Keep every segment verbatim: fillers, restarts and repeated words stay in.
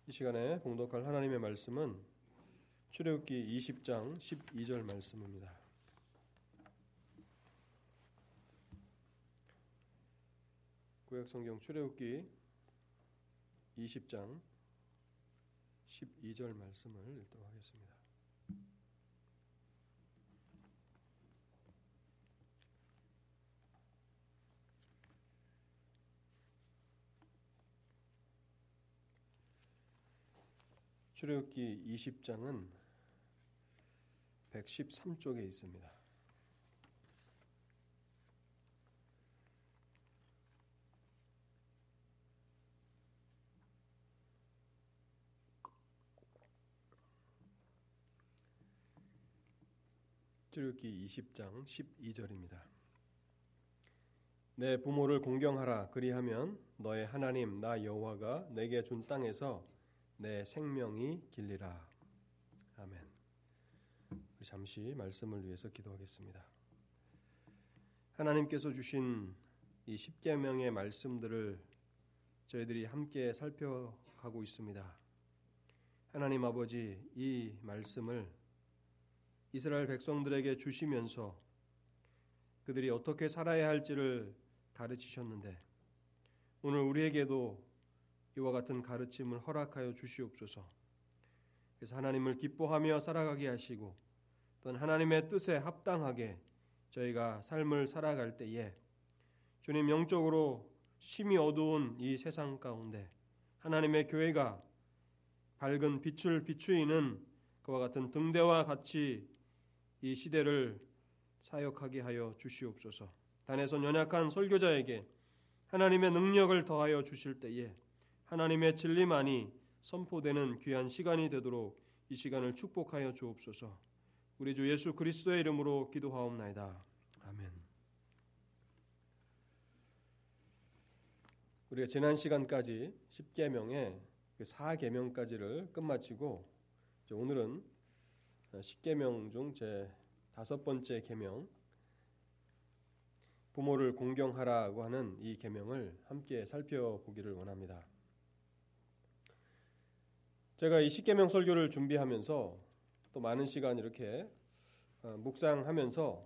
이 시간에 봉독할 하나님의 말씀은 출애굽기 이십 장 십이 절 말씀입니다. 구약성경 출애굽기 이십 장 십이 절 말씀을 읽도록 하겠습니다. 출애굽기 이십 장은 백십삼 쪽에 있습니다. 출애굽기 이십 장 십이 절입니다. 내 부모를 공경하라. 그리하면 너의 하나님 나 여호와가 내게 준 땅에서 내 생명이 길리라. 아멘. 우리 잠시 말씀을 위해서 기도하겠습니다. 하나님께서 주신 이 십계명의 말씀들을 저희들이 함께 살펴가고 있습니다. 하나님 아버지, 이 말씀을 이스라엘 백성들에게 주시면서 그들이 어떻게 살아야 할지를 가르치셨는데 오늘 우리에게도 이와 같은 가르침을 허락하여 주시옵소서. 그래서 하나님을 기뻐하며 살아가게 하시고 또한 하나님의 뜻에 합당하게 저희가 삶을 살아갈 때에 주님, 영적으로 심히 어두운 이 세상 가운데 하나님의 교회가 밝은 빛을 비추이는 그와 같은 등대와 같이 이 시대를 사역하게 하여 주시옵소서. 단에서 연약한 설교자에게 하나님의 능력을 더하여 주실 때에 하나님의 진리만이 선포되는 귀한 시간이 되도록 이 시간을 축복하여 주옵소서. 우리 주 예수 그리스도의 이름으로 기도하옵나이다. 아멘. 우리가 지난 시간까지 십계명의 그 사계명까지를 끝마치고 오늘은 십계명 중 제 다섯 번째 계명, 부모를 공경하라고 하는 이 계명을 함께 살펴보기를 원합니다. 제가 이 십계명 설교를 준비하면서 또 많은 시간 이렇게 묵상하면서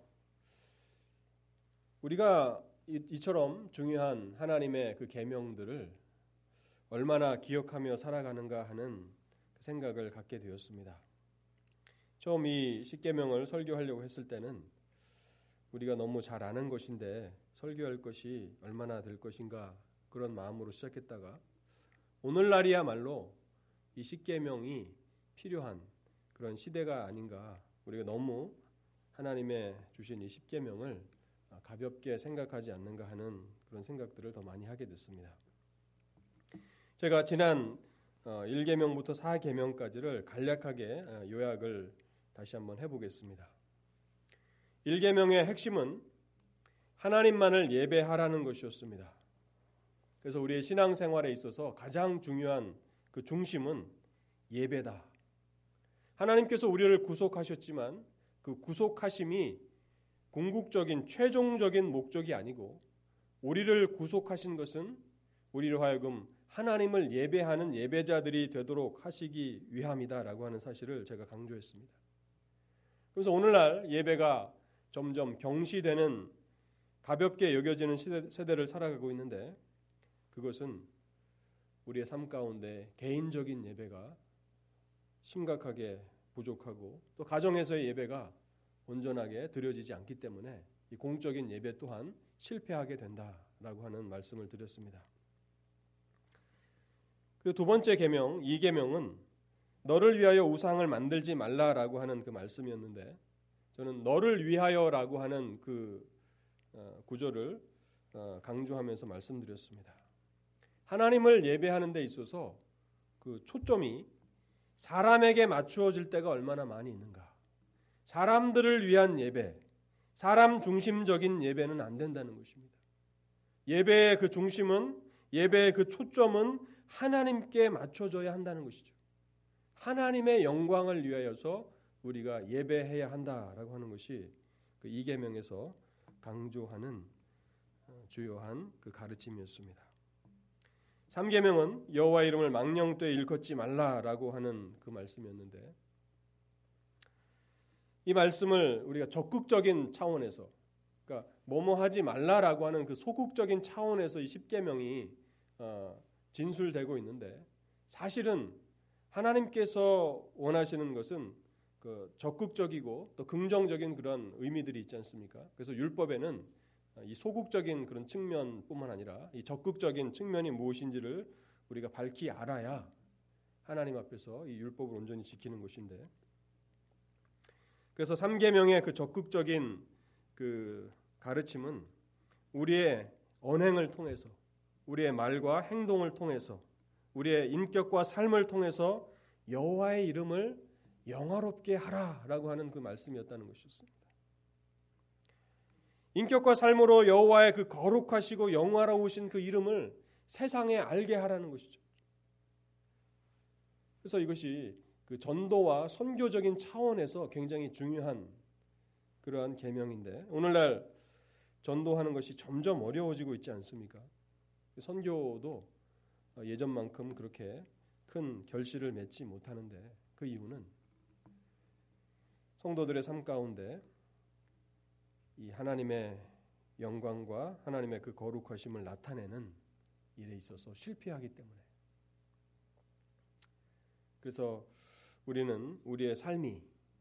우리가 이처럼 중요한 하나님의 그 계명들을 얼마나 기억하며 살아가는가 하는 생각을 갖게 되었습니다. 처음 이 십계명을 설교하려고 했을 때는 우리가 너무 잘 아는 것인데 설교할 것이 얼마나 될 것인가 그런 마음으로 시작했다가 오늘날이야말로 이 십계명이 필요한 그런 시대가 아닌가, 우리가 너무 하나님의 주신 이 십계명을 가볍게 생각하지 않는가 하는 그런 생각들을 더 많이 하게 됐습니다. 제가 지난 일 계명부터 사 계명까지를 간략하게 요약을 다시 한번 해보겠습니다. 일 계명의 핵심은 하나님만을 예배하라는 것이었습니다. 그래서 우리의 신앙생활에 있어서 가장 중요한 그 중심은 예배다. 하나님께서 우리를 구속하셨지만 그 구속하심이 궁극적인 최종적인 목적이 아니고 우리를 구속하신 것은 우리로 하여금 하나님을 예배하는 예배자들이 되도록 하시기 위함이다라고 하는 사실을 제가 강조했습니다. 그래서 오늘날 예배가 점점 경시되는 가볍게 여겨지는 시대, 세대를 살아가고 있는데 그것은 우리의 삶 가운데 개인적인 예배가 심각하게 부족하고 또 가정에서의 예배가 온전하게 드려지지 않기 때문에 이 공적인 예배 또한 실패하게 된다라고 하는 말씀을 드렸습니다. 그리고 두 번째 계명, 이 계명은 너를 위하여 우상을 만들지 말라라고 하는 그 말씀이었는데 저는 너를 위하여라고 하는 그 구절을 강조하면서 말씀드렸습니다. 하나님을 예배하는 데 있어서 그 초점이 사람에게 맞추어질 때가 얼마나 많이 있는가. 사람들을 위한 예배, 사람 중심적인 예배는 안 된다는 것입니다. 예배의 그 중심은, 예배의 그 초점은 하나님께 맞춰져야 한다는 것이죠. 하나님의 영광을 위하여서 우리가 예배해야 한다라고 하는 것이 그 이 계명에서 강조하는 주요한 그 가르침이었습니다. 삼 계명은 여호와 이름을 망령되이 일컫지 말라라고 하는 그 말씀이었는데, 이 말씀을 우리가 적극적인 차원에서, 그러니까 뭐뭐 하지 말라라고 하는 그 소극적인 차원에서 이 십 계명이 어, 진술되고 있는데, 사실은 하나님께서 원하시는 것은 그 적극적이고 또 긍정적인 그런 의미들이 있지 않습니까? 그래서 율법에는 이 소극적인 그런 측면뿐만 아니라 이 적극적인 측면이 무엇인지를 우리가 밝히 알아야 하나님 앞에서 이 율법을 온전히 지키는 것인데, 그래서 삼 계명의 그 적극적인 그 가르침은 우리의 언행을 통해서, 우리의 말과 행동을 통해서, 우리의 인격과 삶을 통해서 여호와의 이름을 영화롭게 하라라고 하는 그 말씀이었다는 것이었습니다. 인격과 삶으로 여호와의 그 거룩하시고 영화로우신 그 이름을 세상에 알게 하라는 것이죠. 그래서 이것이 그 전도와 선교적인 차원에서 굉장히 중요한 그러한 계명인데, 오늘날 전도하는 것이 점점 어려워지고 있지 않습니까? 선교도 예전만큼 그렇게 큰 결실을 맺지 못하는데, 그 이유는 성도들의 삶 가운데 이 하나님의 영광과 하나님의 그 거룩하심을 나타내는 일에 있어서 실패하기 때문에. 그래서 우리는 우리의 삶이,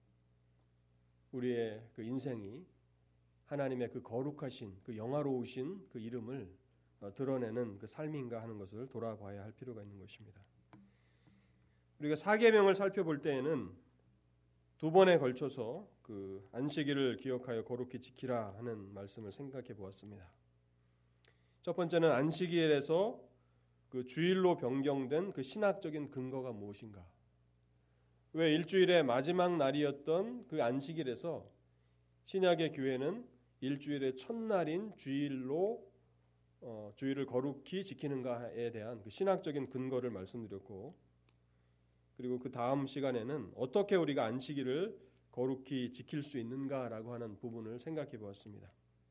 우리의 그 인생이 하나님의 그 거룩하신, 그 영화로우신 그 이름을 드러내는 그 삶인가 하는 것을 돌아봐야 할 필요가 있는 것입니다. 우리가 사 계명을 살펴볼 때에는 두 번에 걸쳐서 그 안식일을 기억하여 거룩히 지키라 하는 말씀을 생각해 보았습니다. 첫 번째는 안식일에서 그 주일로 변경된 그 신학적인 근거가 무엇인가? 왜 일주일의 마지막 날이었던 그 안식일에서 신약의 교회는 일주일의 첫날인 주일로 어, 주일을 거룩히 지키는가에 대한 그 신학적인 근거를 말씀드렸고, 그리고 그 다음 시간에는 어떻게 우리가 안식일을 거룩히 지킬 수 있는가라고 하는 부분을 생각해 보았습니다.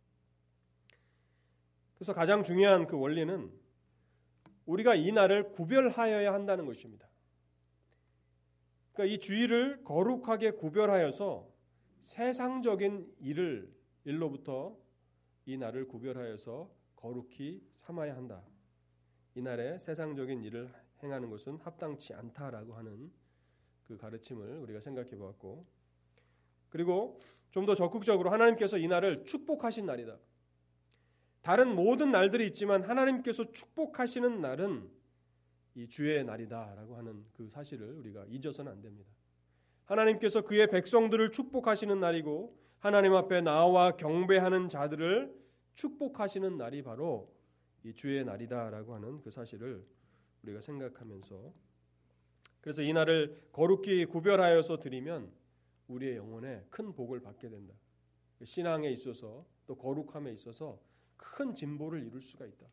그래서 가장 중요한 그 원리는 우리가 이 날을 구별하여야 한다는 것입니다. 그러니까 이 주일을 거룩하게 구별하여서 세상적인 일을 일로부터 이 날을 구별하여서 거룩히 삼아야 한다. 이 날에 세상적인 일을 행하는 것은 합당치 않다라고 하는 그 가르침을 우리가 생각해 보았고, 그리고 좀 더 적극적으로 하나님께서 이 날을 축복하신 날이다. 다른 모든 날들이 있지만 하나님께서 축복하시는 날은 이 주의 날이다라고 하는 그 사실을 우리가 잊어서는 안 됩니다. 하나님께서 그의 백성들을 축복하시는 날이고, 하나님 앞에 나와 경배하는 자들을 축복하시는 날이 바로 이 주의 날이다라고 하는 그 사실을 우리가 생각하면서, 그래서 이 날을 거룩히 구별하여서 드리면 우리의 영혼에 큰 복을 받게 된다. 신앙에 있어서 또 거룩함에 있어서 큰 진보를 이룰 수가 있다.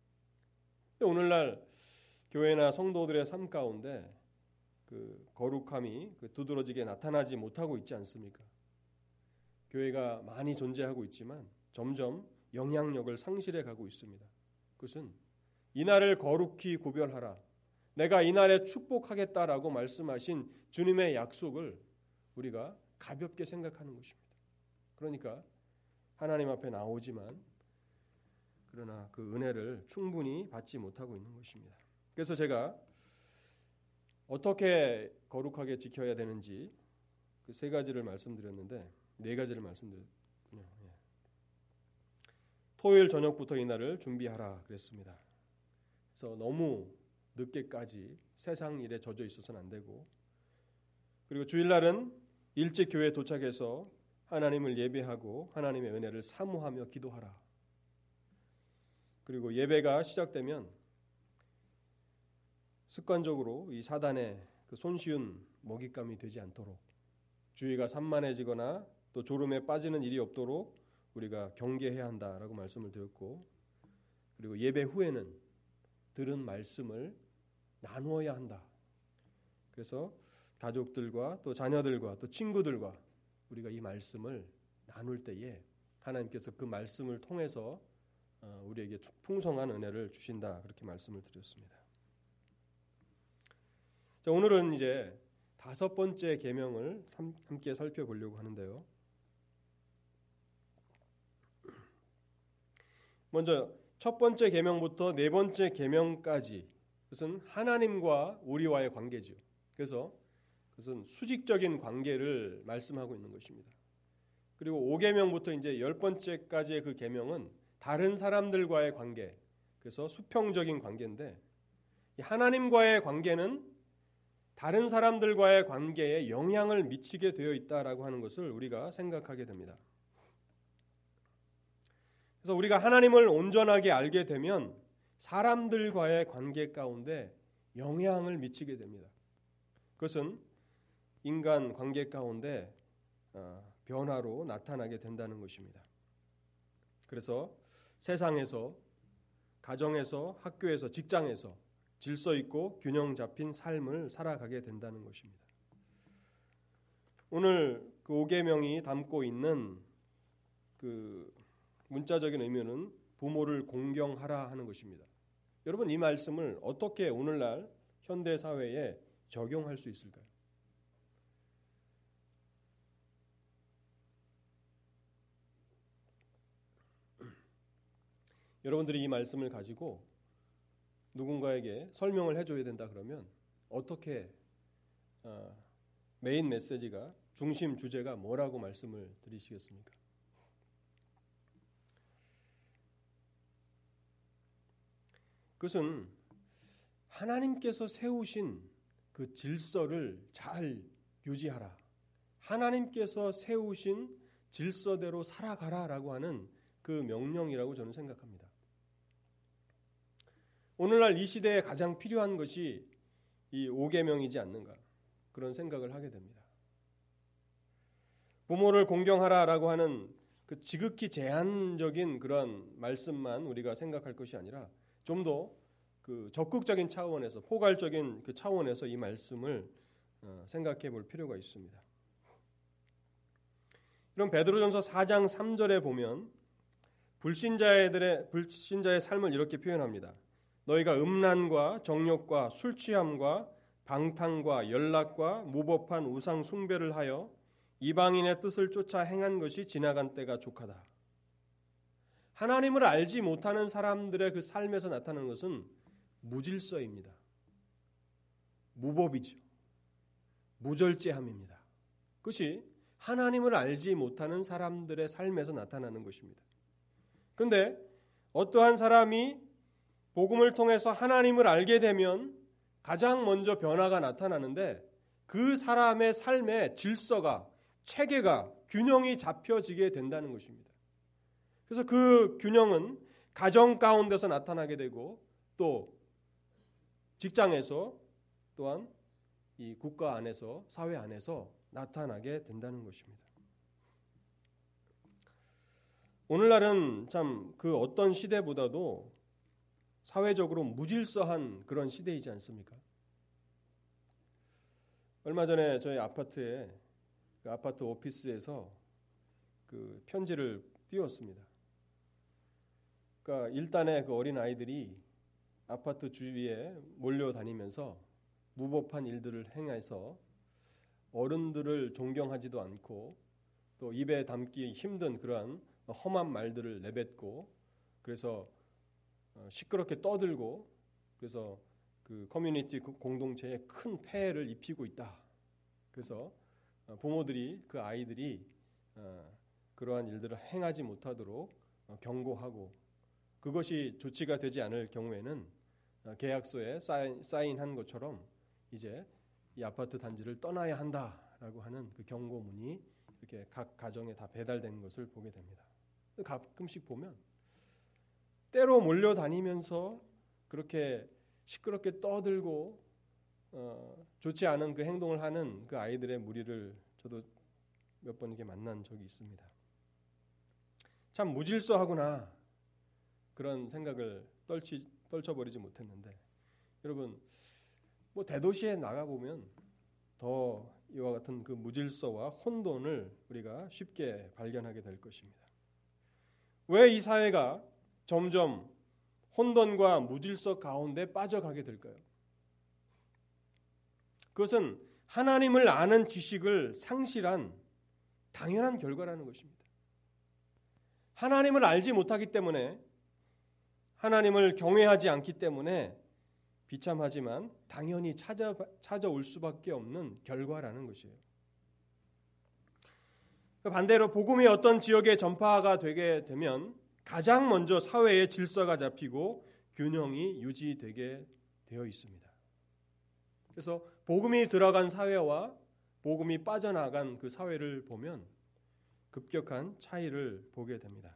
오늘날 교회나 성도들의 삶 가운데 그 거룩함이 그 두드러지게 나타나지 못하고 있지 않습니까? 교회가 많이 존재하고 있지만 점점 영향력을 상실해 가고 있습니다. 그것은 이 날을 거룩히 구별하라, 내가 이 날에 축복하겠다라고 말씀하신 주님의 약속을 우리가 가볍게 생각하는 것입니다. 그러니까 하나님 앞에 나오지만 그러나 그 은혜를 충분히 받지 못하고 있는 것입니다. 그래서 제가 어떻게 거룩하게 지켜야 되는지 그 세 가지를 말씀드렸는데, 네 가지를 말씀드렸군요. 예. 토요일 저녁부터 이 날을 준비하라 그랬습니다. 그래서 너무 늦게까지 세상 일에 젖어 있어서는 안 되고, 그리고 주일날은 일찍 교회에 도착해서 하나님을 예배하고 하나님의 은혜를 사모하며 기도하라. 그리고 예배가 시작되면 습관적으로 이 사단의 그 손쉬운 먹잇감이 되지 않도록, 주의가 산만해지거나 또 졸음에 빠지는 일이 없도록 우리가 경계해야 한다라고 말씀을 드렸고, 그리고 예배 후에는 들은 말씀을 나누어야 한다. 그래서 가족들과 또 자녀들과 또 친구들과 우리가 이 말씀을 나눌 때에 하나님께서 그 말씀을 통해서 우리에게 풍성한 은혜를 주신다, 그렇게 말씀을 드렸습니다. 자, 오늘은 이제 다섯 번째 계명을 함께 살펴보려고 하는데요. 먼저 첫 번째 계명부터 네 번째 계명까지 그것은 하나님과 우리와의 관계죠. 그래서 그것은 수직적인 관계를 말씀하고 있는 것입니다. 그리고 오 계명부터 이제 열 번째까지의 그 계명은 다른 사람들과의 관계, 그래서 수평적인 관계인데 하나님과의 관계는 다른 사람들과의 관계에 영향을 미치게 되어 있다라고 하는 것을 우리가 생각하게 됩니다. 그래서 우리가 하나님을 온전하게 알게 되면 사람들과의 관계 가운데 영향을 미치게 됩니다. 그것은 인간 관계 가운데 변화로 나타나게 된다는 것입니다. 그래서 세상에서, 가정에서, 학교에서, 직장에서 질서 있고 균형 잡힌 삶을 살아가게 된다는 것입니다. 오늘 그 오 계명이 담고 있는 그 문자적인 의미는 부모를 공경하라 하는 것입니다. 여러분, 이 말씀을 어떻게 오늘날 현대 사회에 적용할 수 있을까요? 여러분들이 이 말씀을 가지고 누군가에게 설명을 해줘야 된다 그러면 어떻게 어, 메인 메시지가 중심 주제가 뭐라고 말씀을 드리시겠습니까? 그것은 하나님께서 세우신 그 질서를 잘 유지하라. 하나님께서 세우신 질서대로 살아가라라고 하는 그 명령이라고 저는 생각합니다. 오늘날 이 시대에 가장 필요한 것이 이 오 계명이지 않는가 그런 생각을 하게 됩니다. 부모를 공경하라라고 하는 그 지극히 제한적인 그런 말씀만 우리가 생각할 것이 아니라 좀 더 그 적극적인 차원에서 포괄적인 그 차원에서 이 말씀을 어, 생각해 볼 필요가 있습니다. 이런 베드로전서 사 장 삼 절에 보면 불신자들의 불신자의 삶을 이렇게 표현합니다. 너희가 음란과 정욕과 술 취함과 방탕과 연락과 무법한 우상 숭배를 하여 이방인의 뜻을 쫓아 행한 것이 지나간 때가 족하다. 하나님을 알지 못하는 사람들의 그 삶에서 나타나는 것은 무질서입니다. 무법이죠. 무절제함입니다. 그것이 하나님을 알지 못하는 사람들의 삶에서 나타나는 것입니다. 그런데 어떠한 사람이 복음을 통해서 하나님을 알게 되면 가장 먼저 변화가 나타나는데 그 사람의 삶의 질서가, 체계가, 균형이 잡혀지게 된다는 것입니다. 그래서 그 균형은 가정 가운데서 나타나게 되고 또 직장에서 또한 이 국가 안에서, 사회 안에서 나타나게 된다는 것입니다. 오늘날은 참 그 어떤 시대보다도 사회적으로 무질서한 그런 시대이지 않습니까? 얼마 전에 저희 아파트에 그 아파트 오피스에서 그 편지를 띄웠습니다. 그러니까 일단의 그 어린 아이들이 아파트 주위에 몰려다니면서 무법한 일들을 행해서 어른들을 존경하지도 않고 또 입에 담기 힘든 그러한 험한 말들을 내뱉고 그래서 시끄럽게 떠들고 그래서 그 커뮤니티 공동체에 큰 폐해를 입히고 있다. 그래서 부모들이 그 아이들이 그러한 일들을 행하지 못하도록 경고하고 그것이 조치가 되지 않을 경우에는 계약서에 사인, 사인한 것처럼 이제 이 아파트 단지를 떠나야 한다라고 하는 그 경고문이 이렇게 각 가정에 다 배달된 것을 보게 됩니다. 가끔씩 보면 때로 몰려다니면서 그렇게 시끄럽게 떠들고 어, 좋지 않은 그 행동을 하는 그 아이들의 무리를 저도 몇 번 이렇게 만난 적이 있습니다. 참 무질서하구나 그런 생각을 떨치, 떨쳐버리지 못했는데 여러분 뭐 대도시에 나가보면 더 이와 같은 그 무질서와 혼돈을 우리가 쉽게 발견하게 될 것입니다. 왜 이 사회가 점점 혼돈과 무질서 가운데 빠져가게 될까요? 그것은 하나님을 아는 지식을 상실한 당연한 결과라는 것입니다. 하나님을 알지 못하기 때문에, 하나님을 경외하지 않기 때문에 비참하지만 당연히 찾아, 찾아올 수밖에 없는 결과라는 것이에요. 반대로 복음이 어떤 지역에 전파가 되게 되면 가장 먼저 사회의 질서가 잡히고 균형이 유지되게 되어 있습니다. 그래서 복음이 들어간 사회와 복음이 빠져나간 그 사회를 보면 급격한 차이를 보게 됩니다.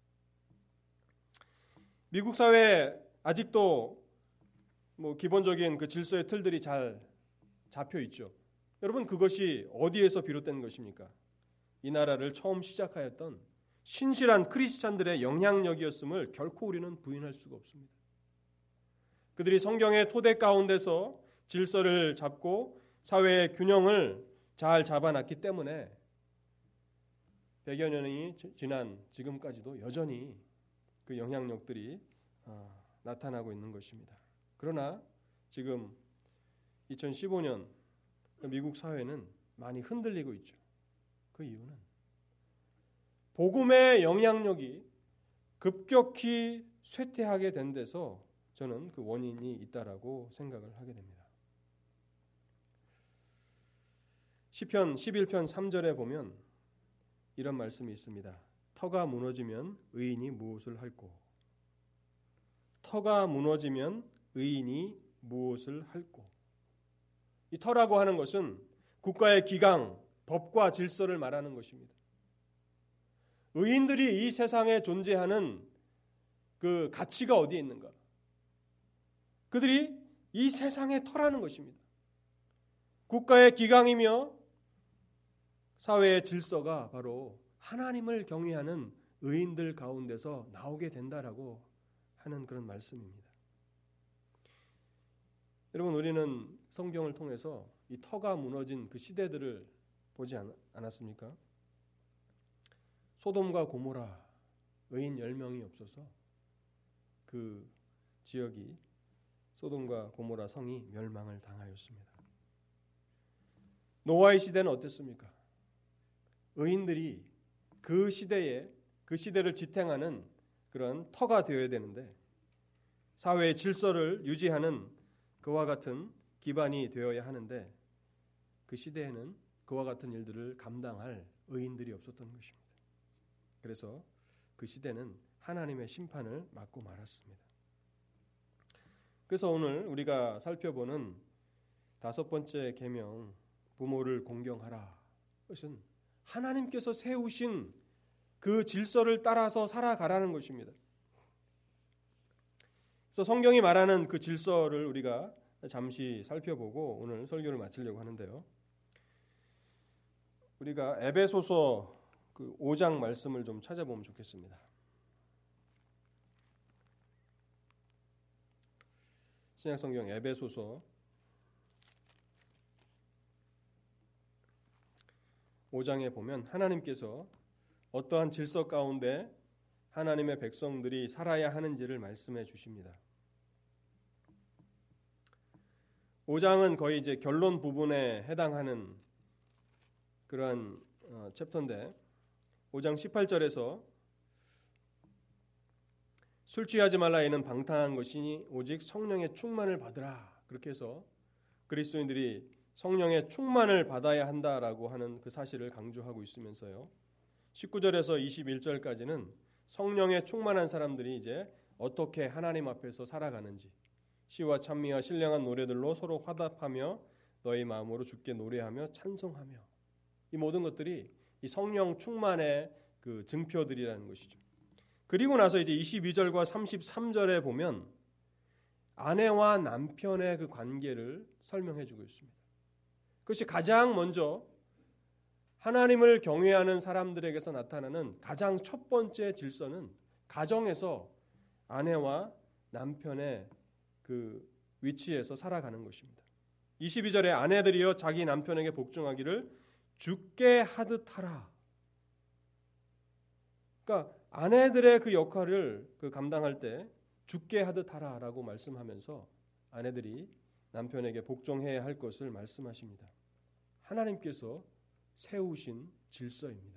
미국 사회에 아직도 뭐 기본적인 그 질서의 틀들이 잘 잡혀 있죠. 여러분, 그것이 어디에서 비롯된 것입니까? 이 나라를 처음 시작하였던 신실한 크리스찬들의 영향력이었음을 결코 우리는 부인할 수가 없습니다. 그들이 성경의 토대 가운데서 질서를 잡고 사회의 균형을 잘 잡아놨기 때문에 백여 년이 지난 지금까지도 여전히 그 영향력들이 나타나고 있는 것입니다. 그러나 지금 이천십오 년 미국 사회는 많이 흔들리고 있죠. 그 이유는 복음의 영향력이 급격히 쇠퇴하게 된 데서 저는 그 원인이 있다라고 생각을 하게 됩니다. 시편 십일 편 삼 절에 보면 이런 말씀이 있습니다. 터가 무너지면 의인이 무엇을 할꼬? 터가 무너지면 의인이 무엇을 할꼬? 이 터라고 하는 것은 국가의 기강, 법과 질서를 말하는 것입니다. 의인들이 이 세상에 존재하는 그 가치가 어디에 있는가? 그들이 이 세상의 터라는 것입니다. 국가의 기강이며 사회의 질서가 바로 하나님을 경외하는 의인들 가운데서 나오게 된다라고 하는 그런 말씀입니다. 여러분, 우리는 성경을 통해서 이 터가 무너진 그 시대들을 보지 않았습니까? 소돔과 고모라 의인 열 명이 없어서 그 지역이 소돔과 고모라 성이 멸망을 당하였습니다. 노아의 시대는 어땠습니까? 의인들이 그 시대에 그 시대를 지탱하는 그런 터가 되어야 되는데 사회의 질서를 유지하는 그와 같은 기반이 되어야 하는데 그 시대에는 그와 같은 일들을 감당할 의인들이 없었던 것입니다. 그래서 그 시대는 하나님의 심판을 맞고 말았습니다. 그래서 오늘 우리가 살펴보는 다섯 번째 계명, 부모를 공경하라. 그것은 하나님께서 세우신 그 질서를 따라서 살아가라는 것입니다. 그래서 성경이 말하는 그 질서를 우리가 잠시 살펴보고 오늘 설교를 마치려고 하는데요. 우리가 에베소서 그 오 장 말씀을 좀 찾아보면 좋겠습니다. 신약성경 에베소서 오 장에 보면 하나님께서 어떠한 질서 가운데 하나님의 백성들이 살아야 하는지를 말씀해 주십니다. 오 장은 거의 이제 결론 부분에 해당하는 그러한 어, 챕터인데 오 장 십팔 절에서 술 취하지 말라 이는 방탕한 것이니 오직 성령의 충만을 받으라. 그렇게 해서 그리스도인들이 성령의 충만을 받아야 한다라고 하는 그 사실을 강조하고 있으면서요. 십구 절에서 이십일 절까지는 성령의 충만한 사람들이 이제 어떻게 하나님 앞에서 살아가는지 시와 찬미와 신령한 노래들로 서로 화답하며 너희 마음으로 주께 노래하며 찬송하며 이 모든 것들이 이 성령 충만의 그 증표들이라는 것이죠. 그리고 나서 이제 이십이 절과 삼십삼 절에 보면 아내와 남편의 그 관계를 설명해 주고 있습니다. 그것이 가장 먼저 하나님을 경외하는 사람들에게서 나타나는 가장 첫 번째 질서는 가정에서 아내와 남편의 그 위치에서 살아가는 것입니다. 이십이 절에 아내들이여 자기 남편에게 복종하기를 주께 하듯 하라. 그러니까 아내들의 그 역할을 그 감당할 때 주께 하듯 하라라고 말씀하면서 아내들이 남편에게 복종해야 할 것을 말씀하십니다. 하나님께서 세우신 질서입니다.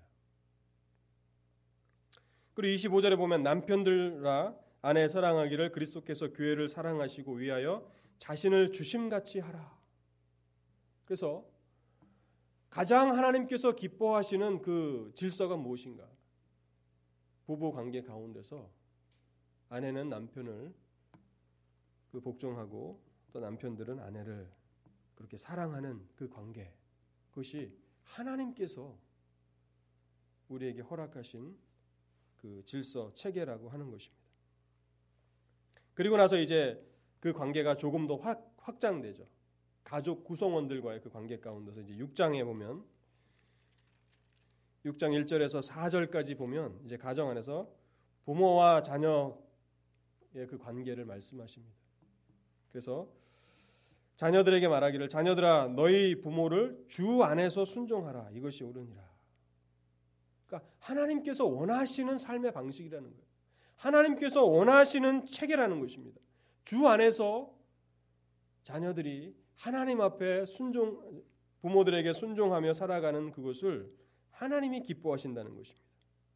그리고 이십오 절에 보면 남편들아 아내 사랑하기를 그리스도께서 교회를 사랑하시고 위하여 자신을 주심같이 하라. 그래서 가장 하나님께서 기뻐하시는 그 질서가 무엇인가? 부부 관계 가운데서 아내는 남편을 그 복종하고 또 남편들은 아내를 그렇게 사랑하는 그 관계, 그것이 하나님께서 우리에게 허락하신 그 질서 체계라고 하는 것입니다. 그리고 나서 이제 그 관계가 조금 더 확, 확장되죠. 가족 구성원들과의 그 관계 가운데서 이제 육 장에 보면 육 장 일 절에서 사 절까지 보면 이제 가정 안에서 부모와 자녀의 그 관계를 말씀하십니다. 그래서 자녀들에게 말하기를 자녀들아 너희 부모를 주 안에서 순종하라. 이것이 옳으니라. 그러니까 하나님께서 원하시는 삶의 방식이라는 거예요. 하나님께서 원하시는 체계라는 것입니다. 주 안에서 자녀들이 하나님 앞에 순종, 부모들에게 순종하며 살아가는 그것을 하나님이 기뻐하신다는 것입니다.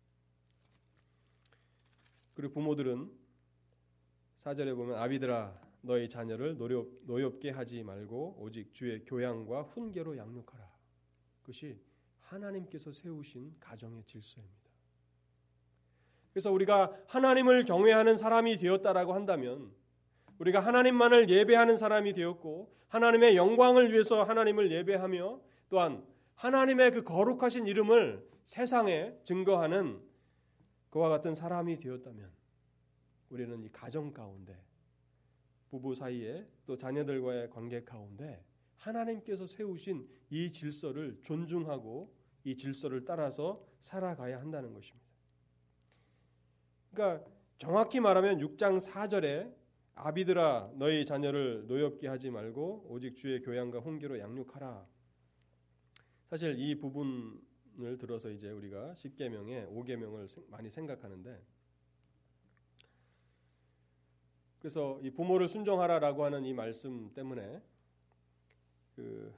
그리고 부모들은 사 절에 보면 아비들아 너희 자녀를 노엽, 노엽게 하지 말고 오직 주의 교양과 훈계로 양육하라. 그것이 하나님께서 세우신 가정의 질서입니다. 그래서 우리가 하나님을 경외하는 사람이 되었다라고 한다면 우리가 하나님만을 예배하는 사람이 되었고 하나님의 영광을 위해서 하나님을 예배하며 또한 하나님의 그 거룩하신 이름을 세상에 증거하는 그와 같은 사람이 되었다면 우리는 이 가정 가운데 부부 사이에 또 자녀들과의 관계 가운데 하나님께서 세우신 이 질서를 존중하고 이 질서를 따라서 살아가야 한다는 것입니다. 그러니까 정확히 말하면 육 장 사 절에 아비들아 너희 자녀를 노엽게 하지 말고 오직 주의 교양과 훈계로 양육하라. 사실 이 부분을 들어서 이제 우리가 십 계명에 오 계명을 많이 생각하는데 그래서 이 부모를 순종하라라고 하는 이 말씀 때문에 그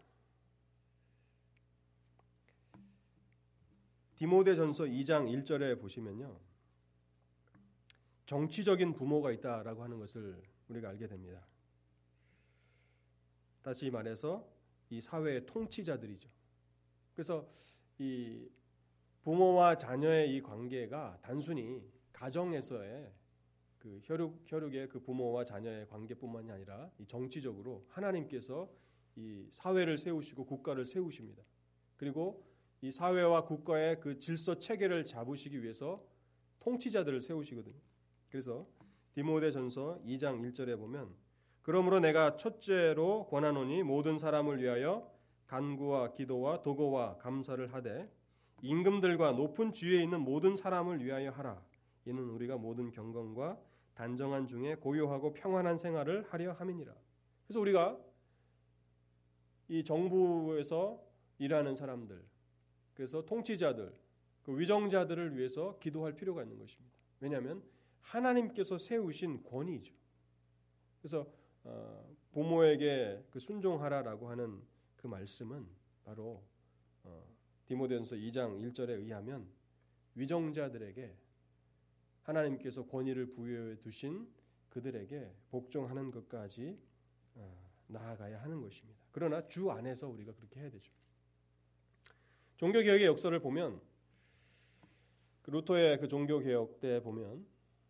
디모데전서 이 장 일 절에 보시면요. 정치적인 부모가 있다라고 하는 것을 우리가 알게 됩니다. 다시 말해서 이 사회의 통치자들이죠. 그래서 이 부모와 자녀의 이 관계가 단순히 가정에서의 그 혈육 혈육의 그 부모와 자녀의 관계뿐만이 아니라 이 정치적으로 하나님께서 이 사회를 세우시고 국가를 세우십니다. 그리고 이 사회와 국가의 그 질서 체계를 잡으시기 위해서 통치자들을 세우시거든요. 그래서 디모데전서 이 장 일 절에 보면 그러므로 내가 첫째로 권하노니 모든 사람을 위하여 간구와 기도와 도고와 감사를 하되 임금들과 높은 지위에 있는 모든 사람을 위하여 하라. 이는 우리가 모든 경건과 단정한 중에 고요하고 평안한 생활을 하려 함이니라. 그래서 우리가 이 정부에서 일하는 사람들, 그래서 통치자들, 그 위정자들을 위해서 기도할 필요가 있는 것입니다. 왜냐하면 하나님께서 세우신 권위죠. 그래서 어, 부모에게 그 순종하라라고 하는 그 말씀은 바로 어, 디모데전서 이 장 일 절에 의하면 위정자들에게 하나님께서 권위를 부여해 두신 그들에게 복종하는 것까지 어, 나아가야 하는 것입니다. 그러나 주 안에서 우리가 그렇게 해야 되죠. 종교개혁의 역사를 보면 그 루터의 그 종교개혁 때 보면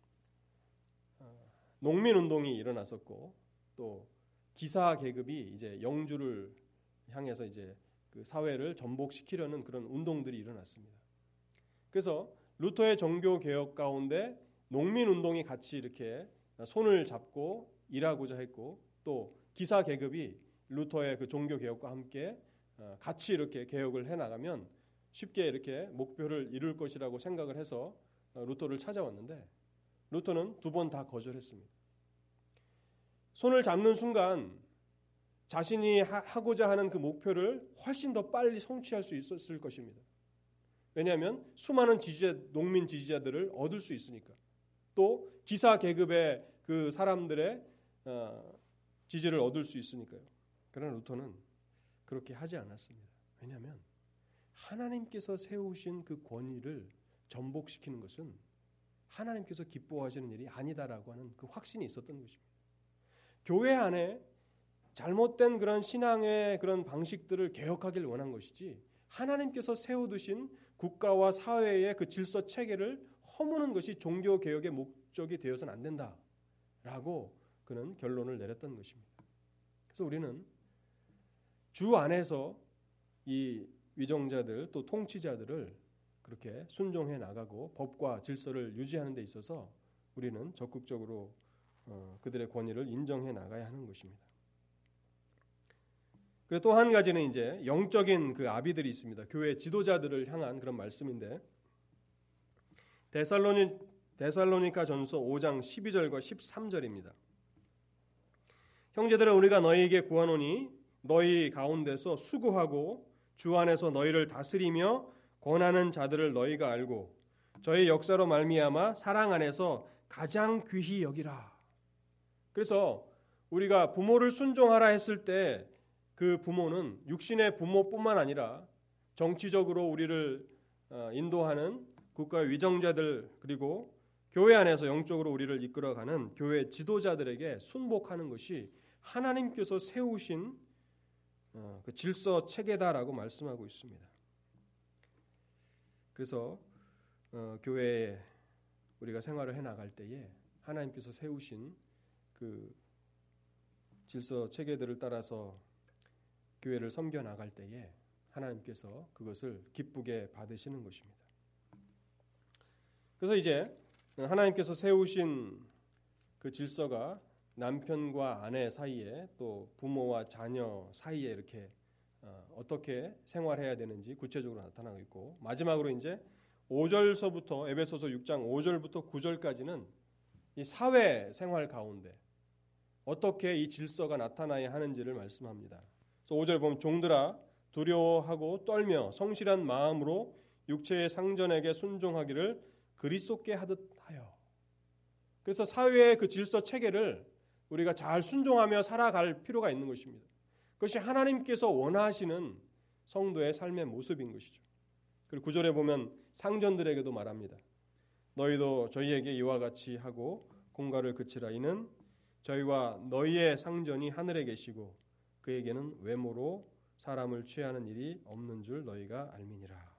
농민운동이 일어났었고 또 기사 계급이 이제 영주를 향해서 이제 그 사회를 전복시키려는 그런 운동들이 일어났습니다. 그래서 루터의 종교 개혁 가운데 농민운동이 같이 이렇게 손을 잡고 일하고자 했고 또 기사 계급이 루터의 그 종교 개혁과 함께 같이 이렇게 개혁을 해 나가면 쉽게 이렇게 목표를 이룰 것이라고 생각을 해서 루터를 찾아왔는데 루터는 두 번 다 거절했습니다. 손을 잡는 순간 자신이 하고자 하는 그 목표를 훨씬 더 빨리 성취할 수 있었을 것입니다. 왜냐하면 수많은 지지자, 농민 지지자들을 얻을 수 있으니까. 또 기사 계급의 그 사람들의 어, 지지를 얻을 수 있으니까요. 그러나 루터는 그렇게 하지 않았습니다. 왜냐하면 하나님께서 세우신 그 권위를 전복시키는 것은 하나님께서 기뻐하시는 일이 아니다라고 하는 그 확신이 있었던 것입니다. 교회 안에 잘못된 그런 신앙의 그런 방식들을 개혁하길 원한 것이지 하나님께서 세워두신 국가와 사회의 그 질서 체계를 허무는 것이 종교 개혁의 목적이 되어서는 안 된다라고 그는 결론을 내렸던 것입니다. 그래서 우리는 주 안에서 이 위정자들 또 통치자들을 그렇게 순종해 나가고 법과 질서를 유지하는 데 있어서 우리는 적극적으로 어, 그들의 권위를 인정해 나가야 하는 것입니다. 그리고 또 한 가지는 이제 영적인 그 아비들이 있습니다. 교회 지도자들을 향한 그런 말씀인데 데살로니, 데살로니가 전서 오 장 십이 절과 십삼 절입니다. 형제들아 우리가 너희에게 구하노니 너희 가운데서 수고하고 주 안에서 너희를 다스리며 권하는 자들을 너희가 알고 저희 역사로 말미암아 사랑 안에서 가장 귀히 여기라. 그래서 우리가 부모를 순종하라 했을 때 그 부모는 육신의 부모뿐만 아니라 정치적으로 우리를 인도하는 국가의 위정자들 그리고 교회 안에서 영적으로 우리를 이끌어가는 교회 지도자들에게 순복하는 것이 하나님께서 세우신 그 질서 체계다라고 말씀하고 있습니다. 그래서 어, 교회에 우리가 생활을 해나갈 때에 하나님께서 세우신 그 질서 체계들을 따라서 교회를 섬겨 나갈 때에 하나님께서 그것을 기쁘게 받으시는 것입니다. 그래서 이제 하나님께서 세우신 그 질서가 남편과 아내 사이에 또 부모와 자녀 사이에 이렇게 어, 어떻게 생활해야 되는지 구체적으로 나타나고 있고 마지막으로 이제 오 절서부터 에베소서 육 장 오 절부터 구 절까지는 이 사회 생활 가운데 어떻게 이 질서가 나타나야 하는지를 말씀합니다. 그래서 오 절 보면 종들아 두려워하고 떨며 성실한 마음으로 육체의 상전에게 순종하기를 그리스도께 하듯 하여. 그래서 사회의 그 질서 체계를 우리가 잘 순종하며 살아갈 필요가 있는 것입니다. 그것이 하나님께서 원하시는 성도의 삶의 모습인 것이죠. 그리고 구 절에 보면 상전들에게도 말합니다. 너희도 저희에게 이와 같이 하고 공갈을 그치라. 이는 저희와 너희의 상전이 하늘에 계시고 그에게는 외모로 사람을 취하는 일이 없는 줄 너희가 알미니라.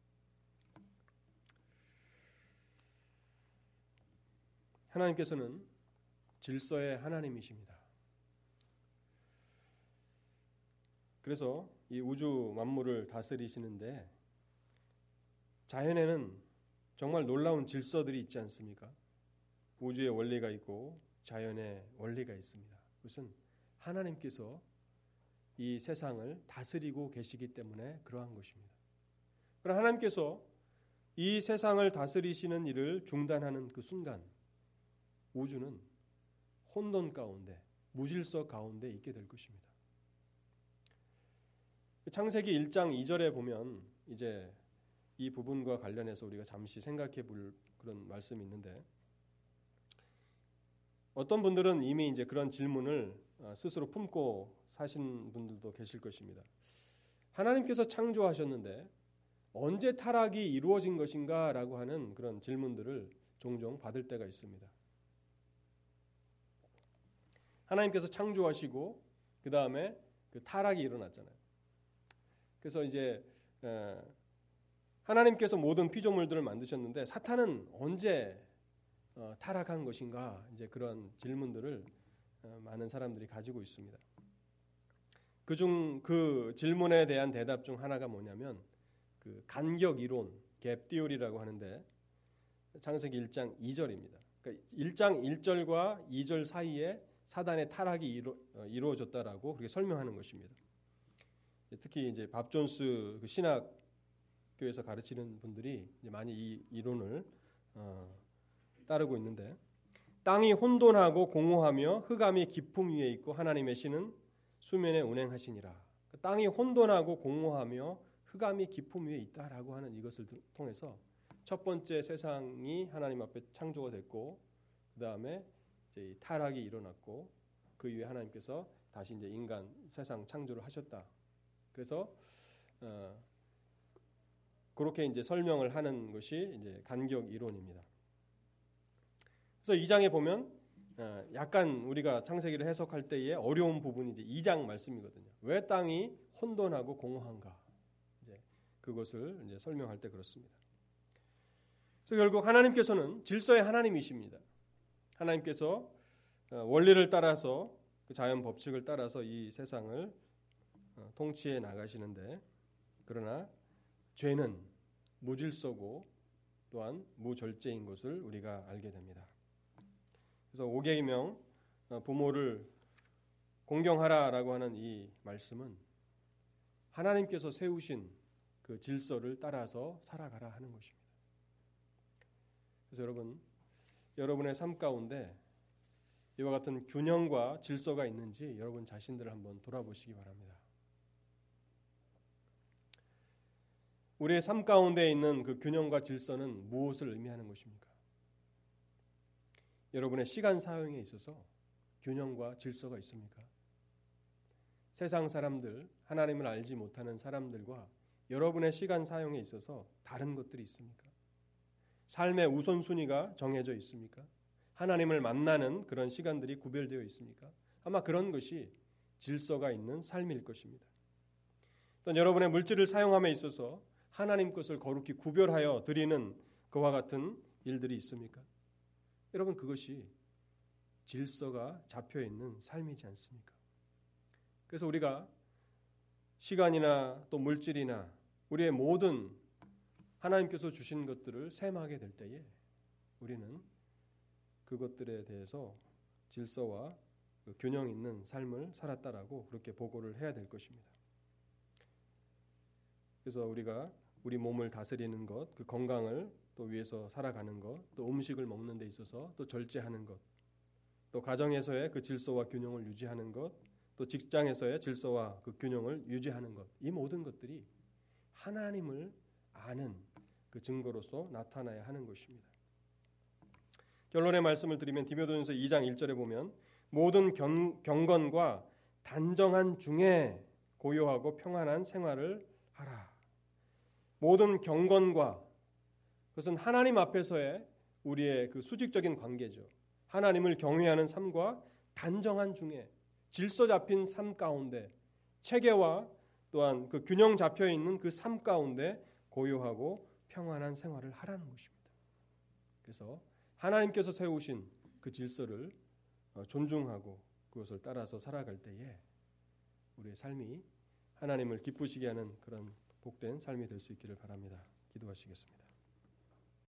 하나님께서는 질서의 하나님이십니다. 그래서 이 우주 만물을 다스리시는데 자연에는 정말 놀라운 질서들이 있지 않습니까? 우주의 원리가 있고 자연의 원리가 있습니다. 그것은 하나님께서 이 세상을 다스리고 계시기 때문에 그러한 것입니다. 그러나 하나님께서 이 세상을 다스리시는 일을 중단하는 그 순간 우주는 혼돈 가운데 무질서 가운데 있게 될 것입니다. 창세기 일 장 이 절에 보면 이제 이 부분과 관련해서 우리가 잠시 생각해 볼 그런 말씀이 있는데 어떤 분들은 이미 이제 그런 질문을 스스로 품고 사신 분들도 계실 것입니다. 하나님께서 창조하셨는데 언제 타락이 이루어진 것인가 라고 하는 그런 질문들을 종종 받을 때가 있습니다. 하나님께서 창조하시고 그 다음에 그 타락이 일어났잖아요. 그래서 이제 하나님께서 모든 피조물들을 만드셨는데 사탄은 언제 타락한 것인가 이제 그런 질문들을 많은 사람들이 가지고 있습니다. 그중 그 질문에 대한 대답 중 하나가 뭐냐면 그 간격 이론, 갭 디오리라고 하는데 창세기 일 장 이 절입니다. 그러니까 일 장 일 절과 이 절 사이에 사단의 타락이 이루, 이루어졌다라고 그렇게 설명하는 것입니다. 특히 이제 밥 존스 그 신학교에서 가르치는 분들이 이제 많이 이 이론을 어, 따르고 있는데 땅이 혼돈하고 공허하며 흑암이 깊음 위에 있고 하나님의 신은 수면에 운행하시니라. 땅이 혼돈하고 공허하며 흑암이 깊음 위에 있다라고 하는 이것을 통해서 첫 번째 세상이 하나님 앞에 창조가 됐고 그 다음에 이제 타락이 일어났고 그 이후에 하나님께서 다시 이제 인간 세상 창조를 하셨다. 그래서 어, 그렇게 이제 설명을 하는 것이 이제 간격 이론입니다. 그래서 이 장에 보면 어, 약간 우리가 창세기를 해석할 때의 어려운 부분이 이제 이 장 말씀이거든요. 왜 땅이 혼돈하고 공허한가? 이제 그것을 이제 설명할 때 그렇습니다. 그래서 결국 하나님께서는 질서의 하나님이십니다. 하나님께서 원리를 따라서 그 자연 법칙을 따라서 이 세상을 통치해 나가시는데, 그러나 죄는 무질서고 또한 무절제인 것을 우리가 알게 됩니다. 그래서 오계명 부모를 공경하라라고 하는 이 말씀은 하나님께서 세우신 그 질서를 따라서 살아가라 하는 것입니다. 그래서 여러분, 여러분의 삶 가운데 이와 같은 균형과 질서가 있는지 여러분 자신들을 한번 돌아보시기 바랍니다. 우리의 삶 가운데 있는 그 균형과 질서는 무엇을 의미하는 것입니까? 여러분의 시간 사용에 있어서 균형과 질서가 있습니까? 세상 사람들, 하나님을 알지 못하는 사람들과 여러분의 시간 사용에 있어서 다른 것들이 있습니까? 삶의 우선순위가 정해져 있습니까? 하나님을 만나는 그런 시간들이 구별되어 있습니까? 아마 그런 것이 질서가 있는 삶일 것입니다. 또 여러분의 물질을 사용함에 있어서 하나님 것을 거룩히 구별하여 드리는 그와 같은 일들이 있습니까? 여러분, 그것이 질서가 잡혀 있는 삶이지 않습니까? 그래서 우리가 시간이나 또 물질이나 우리의 모든 하나님께서 주신 것들을 셈하게 될 때에 우리는 그것들에 대해서 질서와 균형 있는 삶을 살았다라고 그렇게 보고를 해야 될 것입니다. 그래서 우리가 우리 몸을 다스리는 것, 그 건강을 또 위해서 살아가는 것, 또 음식을 먹는 데 있어서 또 절제하는 것, 또 가정에서의 그 질서와 균형을 유지하는 것, 또 직장에서의 질서와 그 균형을 유지하는 것, 이 모든 것들이 하나님을 아는 그 증거로서 나타나야 하는 것입니다. 결론의 말씀을 드리면 디모데전서 이 장 일 절에 보면 모든 경, 경건과 단정한 중에 고요하고 평안한 생활을 하라. 모든 경건과, 그것은 하나님 앞에서의 우리의 그 수직적인 관계죠. 하나님을 경외하는 삶과 단정한 중에, 질서 잡힌 삶 가운데, 체계와 또한 그 균형 잡혀 있는 그 삶 가운데 고요하고 평안한 생활을 하라는 것입니다. 그래서 하나님께서 세우신 그 질서를 존중하고 그것을 따라서 살아갈 때에 우리의 삶이 하나님을 기쁘시게 하는 그런 복된 삶이 될 수 있기를 바랍니다. 기도하시겠습니다.